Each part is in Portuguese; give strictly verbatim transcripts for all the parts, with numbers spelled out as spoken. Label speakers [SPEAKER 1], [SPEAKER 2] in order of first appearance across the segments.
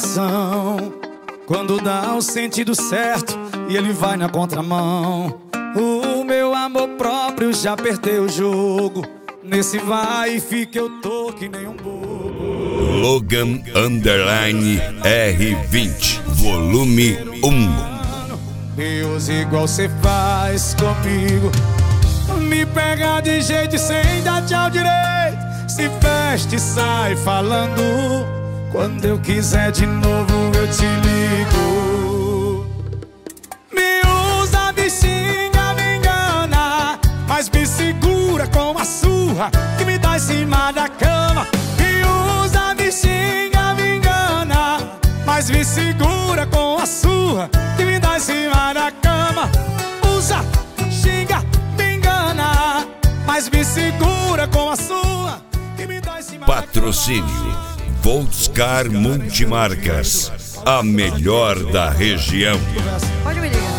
[SPEAKER 1] coração quando dá o sentido certo e ele vai na contramão. O meu amor próprio já perdeu o jogo. Nesse vai e fica eu tô que nem um bobo.
[SPEAKER 2] Logan Underline R vinte Volume um.
[SPEAKER 1] Deus, igual cê faz comigo, me pega de jeito sem dar tchau direito. Se veste e sai falando, quando eu quiser de novo eu te ligo. Me usa, me xinga, me engana, mas me segura com a surra que me dá em cima da cama. Me usa, me xinga, me engana, mas me segura com a surra que me dá em cima da cama. Usa, xinga, me engana, mas me segura com a surra que me dá em cima da cama.
[SPEAKER 2] Patrocínio Voltscar Multimarcas, a melhor da região.
[SPEAKER 3] Pode me ligar.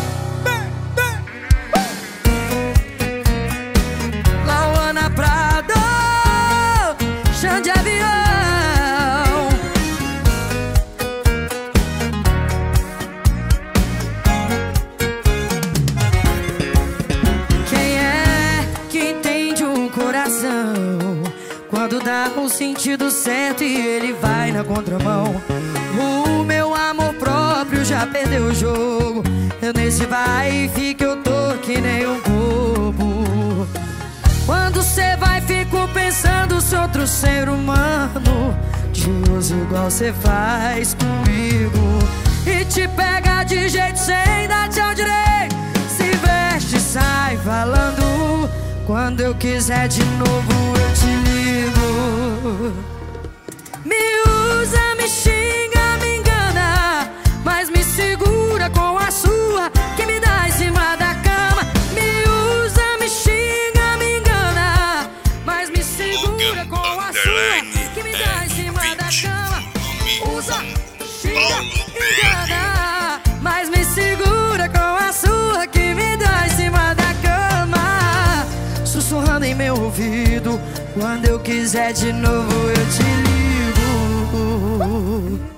[SPEAKER 3] Lauana Prado, chão de avião. Quem é que entende um coração quando dá o sentido certo e ele vai na contramão? O meu amor próprio já perdeu o jogo. Eu nesse vai e fica eu tô que nem um bobo. Quando cê vai fico pensando se outro ser humano te usa igual cê faz comigo e te pega de jeito sem dar tchau direito. Se veste e sai falando, quando eu quiser de novo eu te ligo. Me usa, me xinga, me engana, mas me segura com a sua que me dá em cima da cama. Me usa, me xinga, me engana, mas me segura com a sua que me dá em cima da cama. Usa, xinga, engana, mas me segura com a sua que me dá em cima da cama. Sussurrando em meu ouvido, quando eu quiser de novo eu te ligo.